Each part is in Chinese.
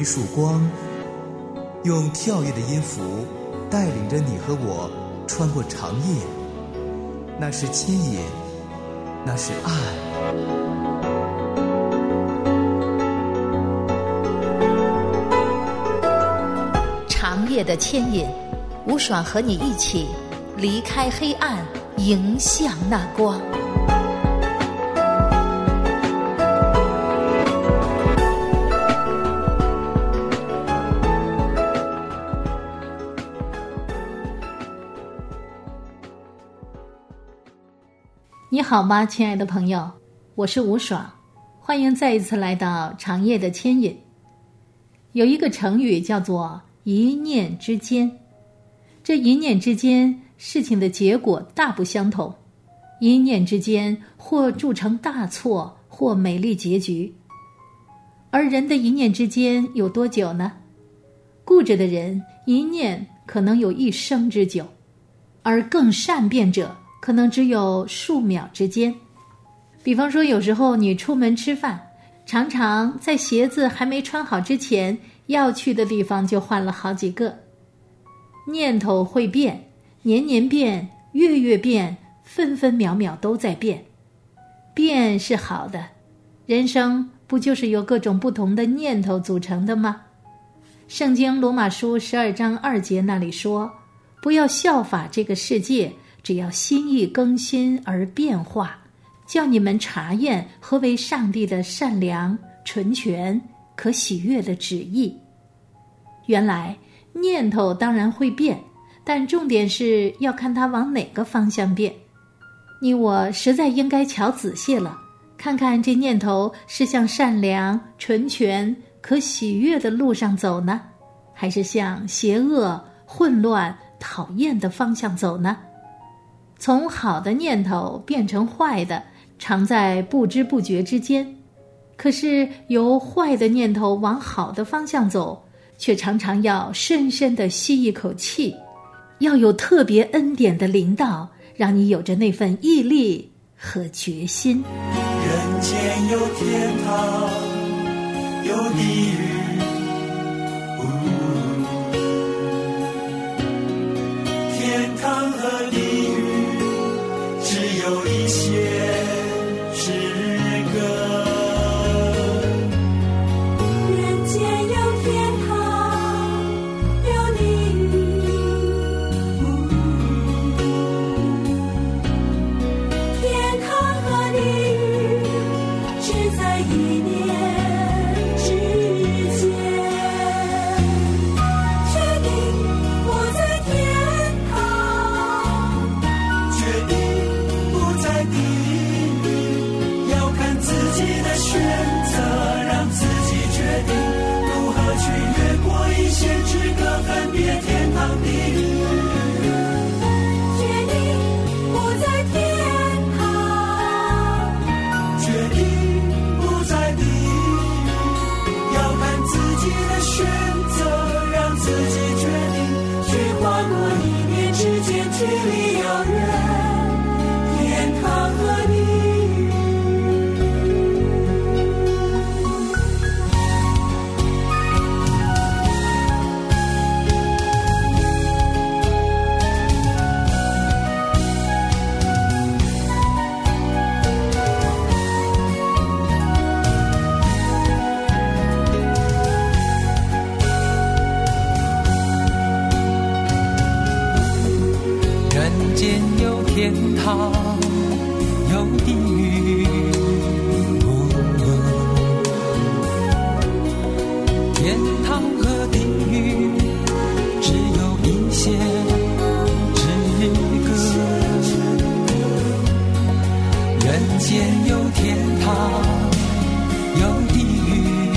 一束光，用跳跃的音符带领着你和我穿过长夜。那是牵引，那是爱。 长夜的牵引，吴爽和你一起离开黑暗，迎向那光。你好吗，亲爱的朋友，我是吴爽，欢迎再一次来到长夜的牵引。有一个成语叫做一念之间，这一念之间，事情的结果大不相同，一念之间或铸成大错，或美丽结局。而人的一念之间有多久呢？固执的人一念可能有一生之久，而更善变者可能只有数秒之间。比方说，有时候你出门吃饭，常常在鞋子还没穿好之前，要去的地方就换了好几个。念头会变，年年变，月月变，分分秒秒都在变。变是好的，人生不就是由各种不同的念头组成的吗？圣经罗马书12章2节那里说，不要效法这个世界，只要心意更新而变化，叫你们查验何为上帝的善良、纯全、可喜悦的旨意。原来念头当然会变，但重点是要看它往哪个方向变。你我实在应该瞧仔细了，看看这念头是向善良、纯全、可喜悦的路上走呢，还是向邪恶、混乱、讨厌的方向走呢？从好的念头变成坏的，常在不知不觉之间。可是由坏的念头往好的方向走，却常常要深深地吸一口气，要有特别恩典的领导，让你有着那份毅力和决心。 人间有天堂，有地狱，天堂和地狱只有一线之隔。 人间有天堂，有地狱，天堂和地狱只在一念之间。决定不在天堂， 决定不在地狱，要看自己的选择，让自己决定如何去越过一线之隔，分别天堂地狱。 决定不在天堂， 决定不在地狱，要看自己的选择，让自己决定去跨过一念之间距离遥远，天堂和地狱。人间有天堂，有地狱，天堂和地狱只有一线之隔。人间有天堂，有地狱，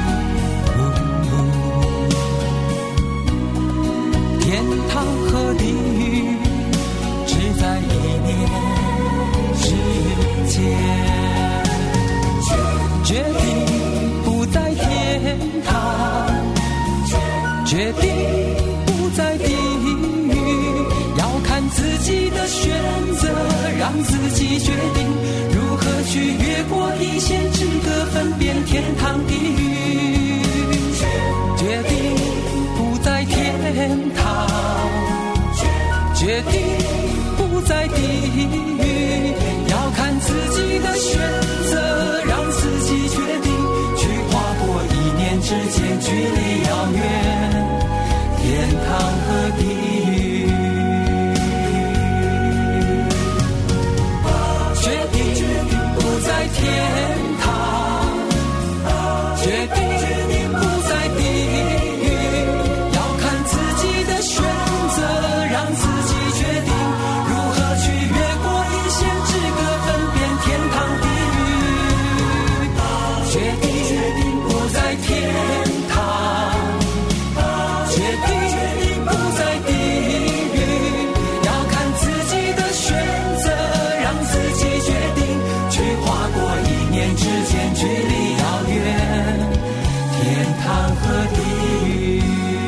天堂和地狱只在一念之间。决定不在天堂，决定不在地狱，要看自己的选择，让自己决定如何去越过一线之隔，分辨天堂地狱。 决定不在地狱，要看自己的选择，让自己决定去划过一念之间距离遥远，天堂和地狱。决定不在天堂，决定不在地狱，要看自己的选择，让自己决定如何去越过一线之隔，分辨天堂地狱。决定不在天堂，决定不在地狱，要看自己的选择，让自己决定去划过一念之间距离遥远，天堂和地狱。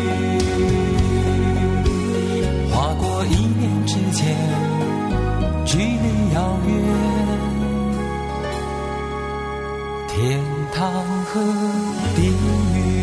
划过一念之间距离遥远，天堂和地狱。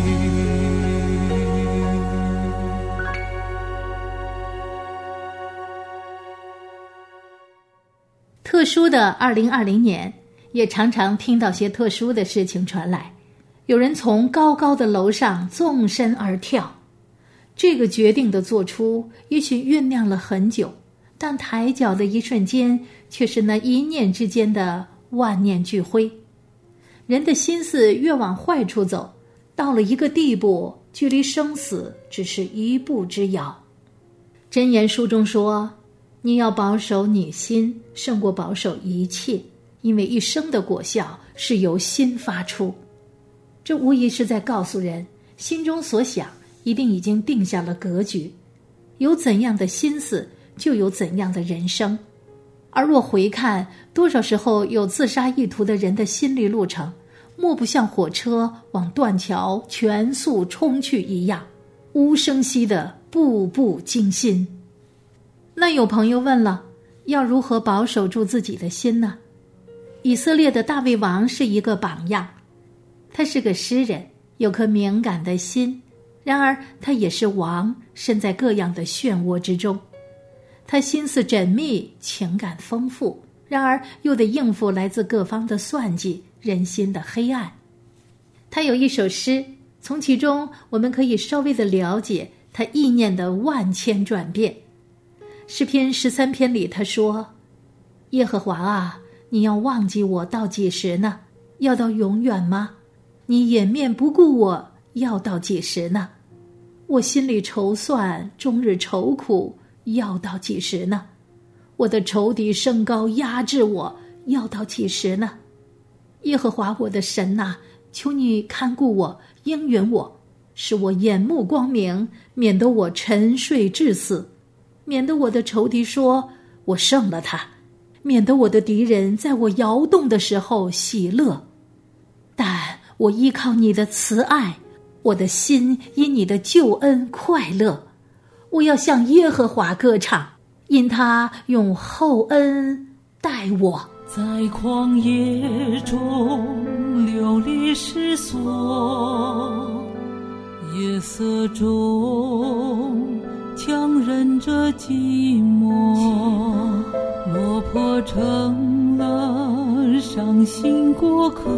特殊的2020年，也常常听到些特殊的事情传来。有人从高高的楼上纵身而跳，这个决定的做出，也许酝酿了很久，但抬脚的一瞬间，却是那一念之间的万念俱灰。人的心思越往坏处走，到了一个地步，距离生死只是一步之遥。箴言书中说，你要保守你心，胜过保守一切，因为一生的果效是由心发出。这无疑是在告诉人，心中所想一定已经定下了格局，有怎样的心思，就有怎样的人生。而若回看多少时候有自杀意图的人的心理路程，莫不像火车往断桥全速冲去一样，无声息的步步惊心。那有朋友问了，要如何保守住自己的心呢？以色列的大卫王是一个榜样，他是个诗人，有颗敏感的心，然而他也是王，身在各样的漩涡之中。他心思缜密，情感丰富，然而又得应付来自各方的算计，人心的黑暗。他有一首诗，从其中我们可以稍微的了解他意念的万千转变。诗篇13篇里他说，耶和华啊，你要忘记我到几时呢？要到永远吗？你掩面不顾我，要到几时呢？我心里筹算，终日愁苦，要到几时呢？我的仇敌升高压制我，要到几时呢？耶和华我的神啊，求你看顾我，应允我，使我眼目光明，免得我沉睡致死，免得我的仇敌说我胜了他，免得我的敌人在我摇动的时候喜乐。但我依靠你的慈爱，我的心因你的救恩快乐。我要向耶和华歌唱，因他用厚恩待我。 在旷野中流离失所，夜色中强忍着寂寞，落魄成了伤心过客。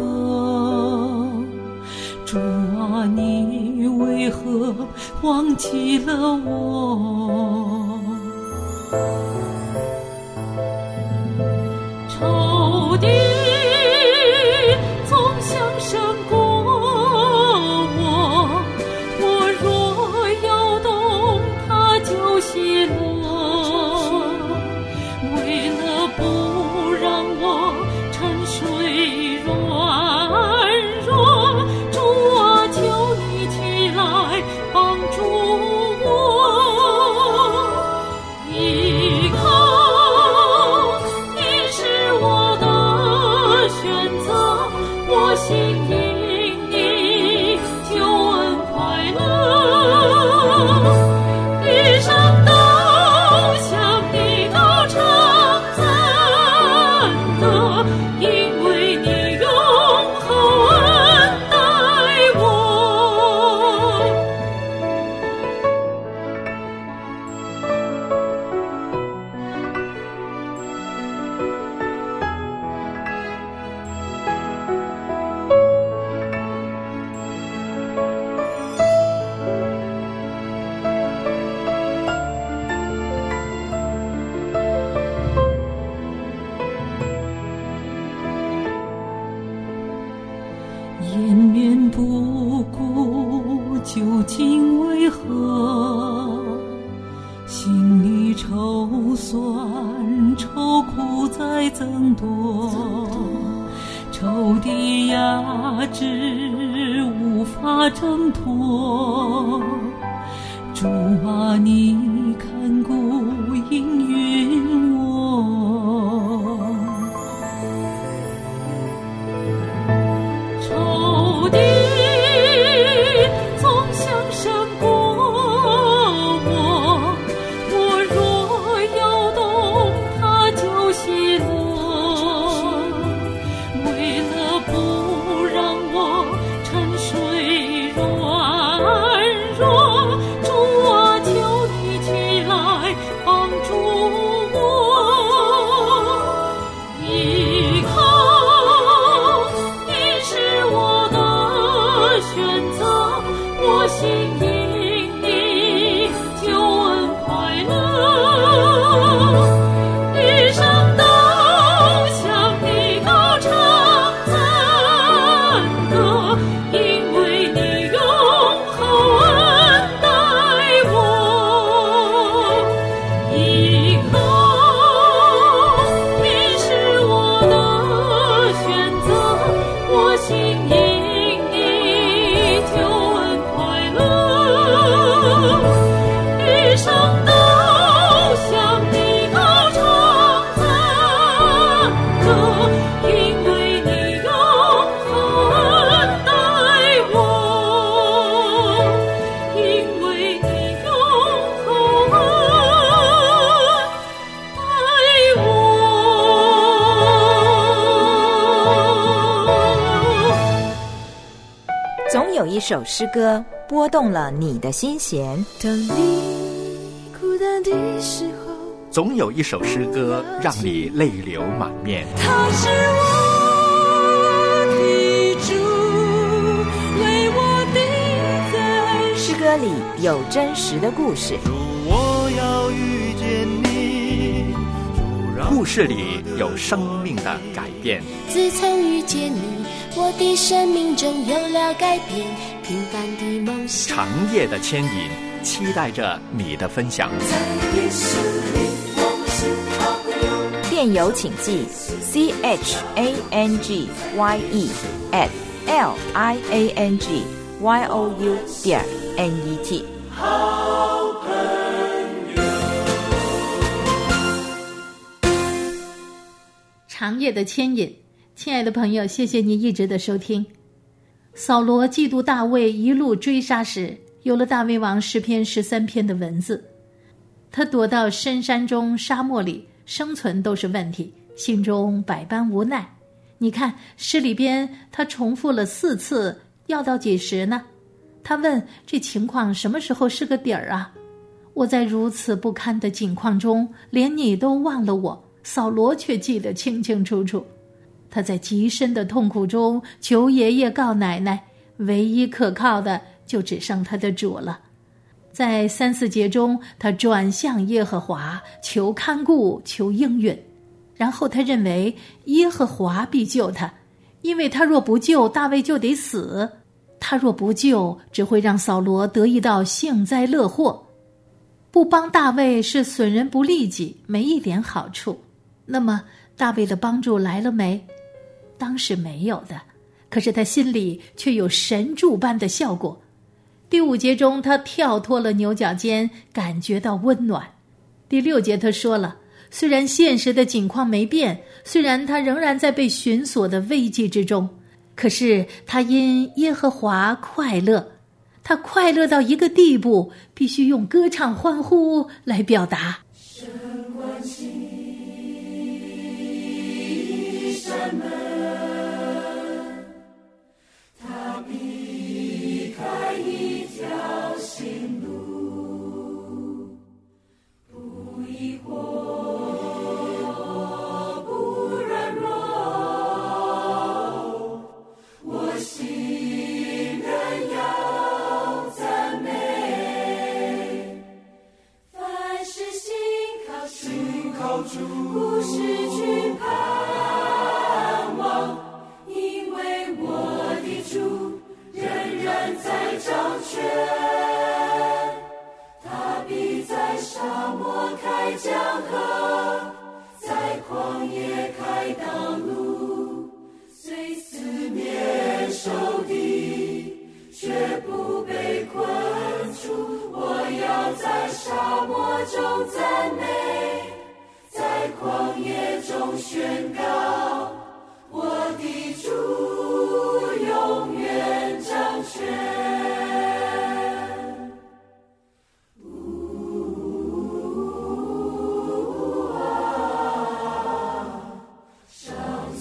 主啊，你为何忘记了我？仇敌总想胜过我，我若摇动他就喜乐。为了不让我沉睡软弱，主啊，求你起来帮助我。依靠你是我的选择，我心因你救恩快乐。一生都向你高唱赞歌，因为你用厚恩待我。 面不顾，究竟为何？心里愁酸，愁苦在增多，仇敌压制，无法挣脱。主啊，你看顾应允我，仇敌总想胜过我，我若摇动它就息落，为了不让我沉睡软弱，主啊，求你起来帮助我，依靠你是我的选择，我心因你救恩快乐，一生都向你高唱赞歌，因为你永恒恩待我，依靠你是我的选择，我心因你救恩快乐，一生都向你高唱赞歌，因为你永恒恩待我，因为你永恒恩待我。 总有一首诗歌拨动了你的心弦， 当你孤单的时候， 总有一首诗歌让你泪流满面。 他是我的主，为我定在诗歌里有真实的故事， 主，我要遇见你，主让故事里有生命的改变。 自从遇见你，我的生命中有了改变，平凡的梦想长夜的牵引，期待着你的分享。 电邮请寄 CHANGYE@liangyou.net。 长夜的牵引，亲爱的朋友，谢谢你一直的收听。扫罗嫉妒大卫一路追杀时，有了大卫王诗篇13篇的文字。他躲到深山中沙漠里，生存都是问题，心中百般无奈。你看诗里边他重复了4次，要到几时呢？他问这情况什么时候是个底儿啊？我在如此不堪的境况中，连你都忘了我，扫罗却记得清清楚楚。他在极深的痛苦中求爷爷告奶奶，唯一可靠的就只剩他的主了。在3、4节中，他转向耶和华，求看顾，求应允。然后他认为耶和华必救他，因为他若不救，大卫就得死；他若不救，只会让扫罗得一道幸灾乐祸。不帮大卫是损人不利己，没一点好处。那么大卫的帮助来了没？当是没有的，可是他心里却有神助般的效果。第5节中，他跳脱了牛角尖，感觉到温暖。第6节他说了，虽然现实的境况没变，虽然他仍然在被寻索的危机之中，可是他因耶和华快乐，他快乐到一个地步，必须用歌唱欢呼来表达。 神关心山门，他避开一条新路，不疑惑，不软弱，我心仍要赞美，凡是心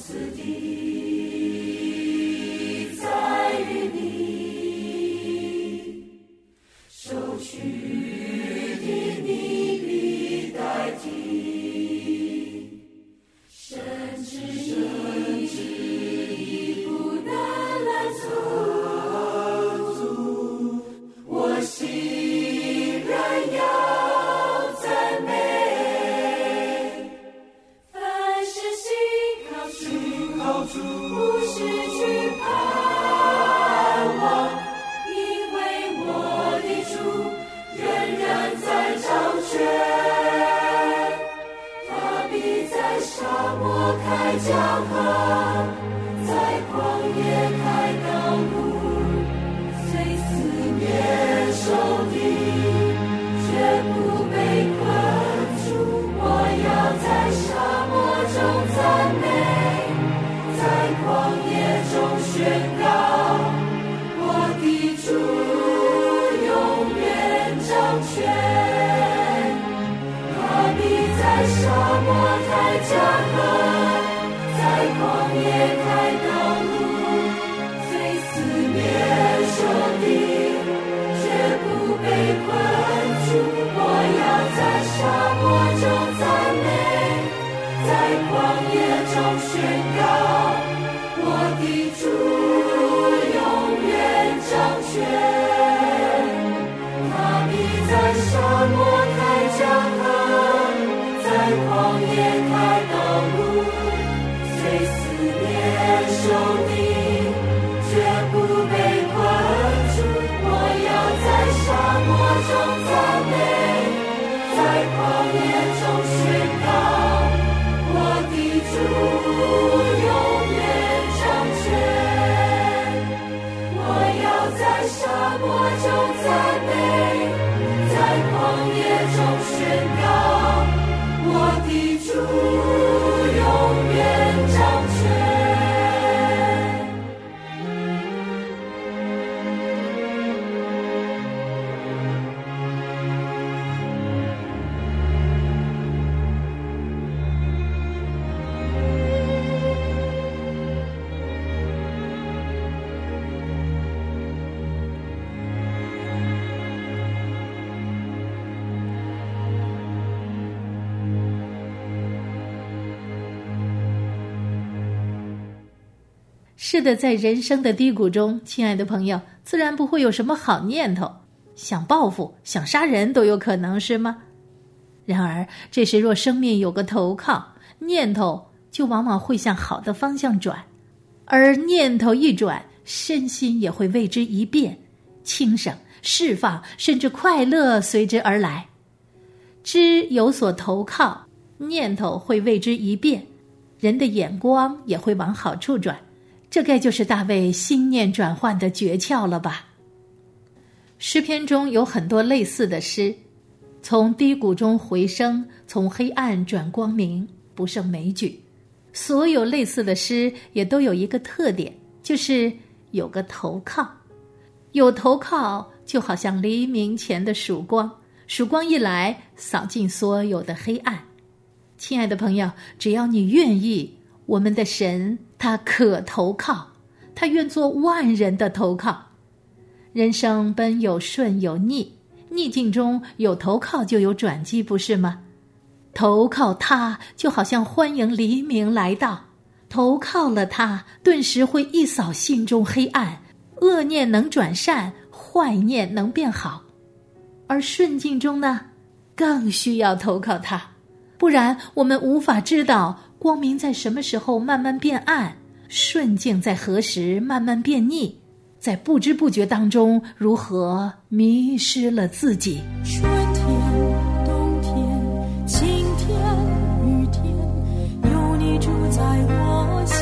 是的，在人生的低谷中，亲爱的朋友，自然不会有什么好念头，想报复、想杀人都有可能，是吗？然而，这时若生命有个投靠，念头就往往会向好的方向转，而念头一转，身心也会为之一变，轻省、释放，甚至快乐随之而来。知有所投靠，念头会为之一变，人的眼光也会往好处转。这该就是大卫心念转换的诀窍了吧？诗篇中有很多类似的诗，从低谷中回升，从黑暗转光明，不胜枚举。所有类似的诗也都有一个特点，就是有个投靠。有投靠，就好像黎明前的曙光，曙光一来，扫尽所有的黑暗。亲爱的朋友，只要你愿意，我们的神他可投靠，他愿做万人的投靠。人生本有顺有逆，逆境中有投靠就有转机，不是吗？投靠他就好像欢迎黎明来到，投靠了他，顿时会一扫心中黑暗，恶念能转善，坏念能变好。而顺境中呢，更需要投靠他，不然我们无法知道光明在什么时候慢慢变暗，顺境在何时慢慢变逆，在不知不觉当中如何迷失了自己。 春天、冬天、晴天、雨天，有你住在我心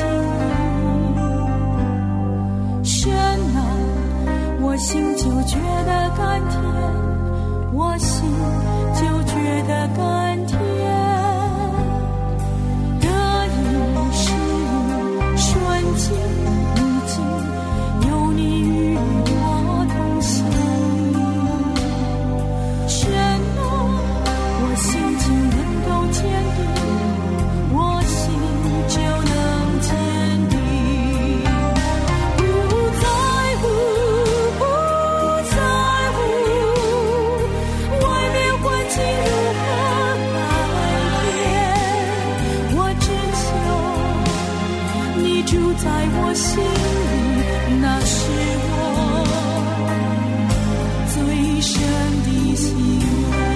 里。神啊，我心就觉得甘甜，我心就觉得甘甜。境逆境，有你与我同行。神住在我心里，那是我最深的喜乐。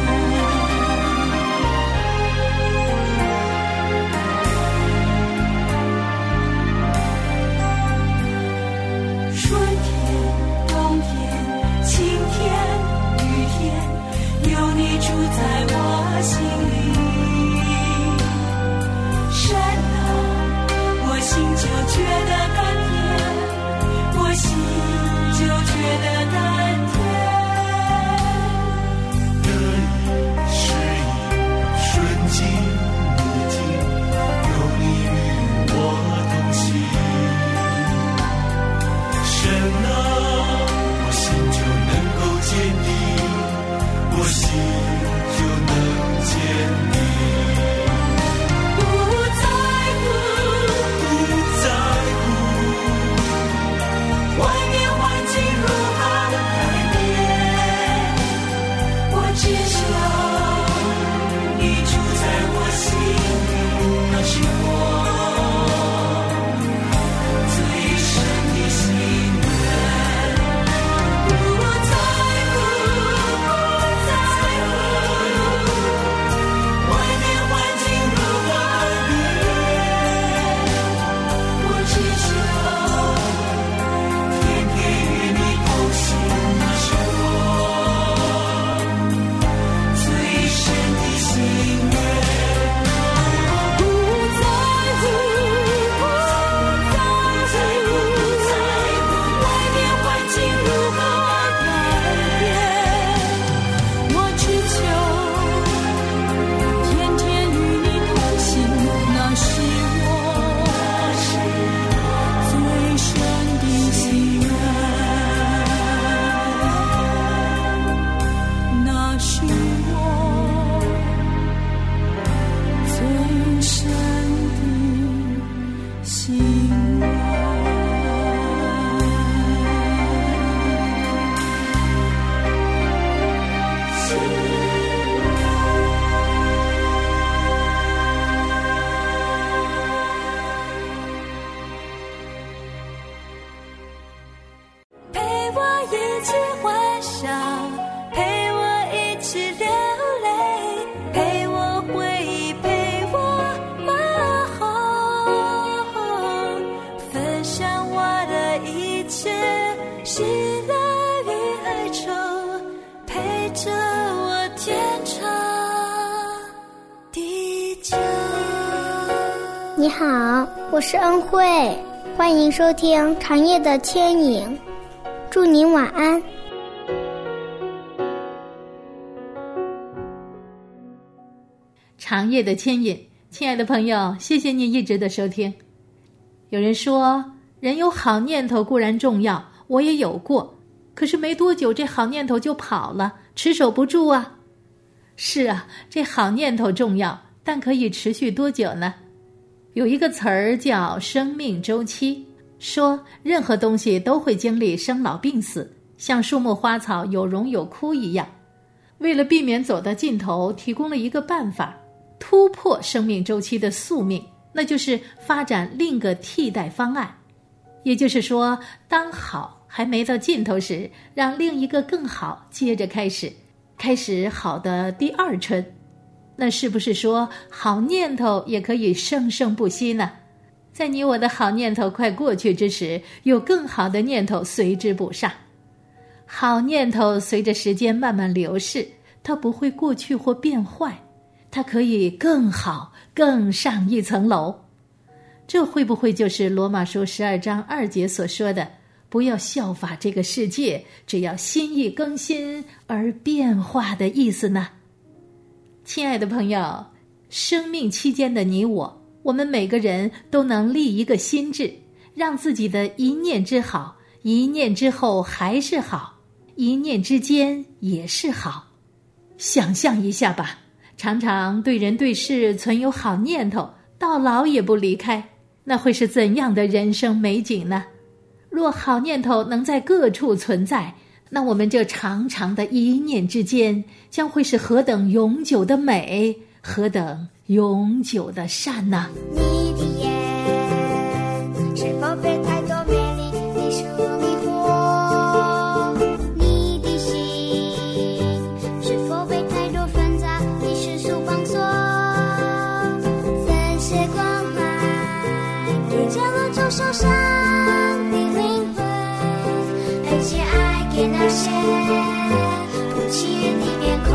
春天、冬天、晴天、雨天，有你住在我心里。山啊，我心就觉得甘甜，我心就觉得甘甜。得意失意，顺境逆境，有你与我同行。神啊，我心就能够坚定，我心就能坚定。 你好，我是恩惠，欢迎收听长夜的牵引，祝您晚安。 长夜的牵引，亲爱的朋友，谢谢你一直的收听。有人说，人有好念头固然重要，我也有过，可是没多久这好念头就跑了，持守不住啊。是啊，这好念头重要，但可以持续多久呢？有一个词儿叫生命周期，说任何东西都会经历生老病死，像树木花草有荣有枯一样。为了避免走到尽头，提供了一个办法，突破生命周期的宿命，那就是发展另一个替代方案。也就是说，当好还没到尽头时，让另一个更好接着开始好的第二春。那是不是说好念头也可以生生不息呢？在你我的好念头快过去之时，有更好的念头随之补上。好念头随着时间慢慢流逝，它不会过去或变坏，它可以更好，更上一层楼。这会不会就是罗马书12章2节所说的，不要效法这个世界，只要心意更新而变化的意思呢？亲爱的朋友，生命期间的你我们每个人都能立一个心志，让自己的一念之好，一念之后还是好，一念之间也是好。想象一下吧，常常对人对事存有好念头，到老也不离开，那会是怎样的人生美景呢？若好念头能在各处存在，那我们这长长的一念之间将会是何等永久的美，何等永久的善呢？ 你的眼是中受伤的灵魂，分些爱给那些不起眼的面孔。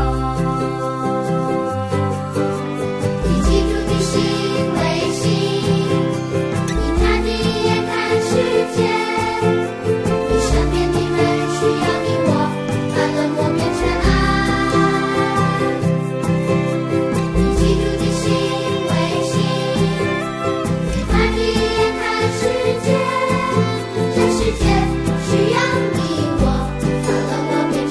以基督的心为心，以他的眼看世界。你身边的人需要你我，把冷漠变成爱。以基督的心为心，以他的眼看世界。这世界需要你我，把冷漠变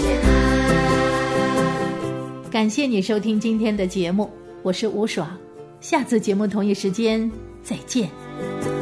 成爱。 感谢你收听今天的节目，我是吴爽，下次节目同一时间再见。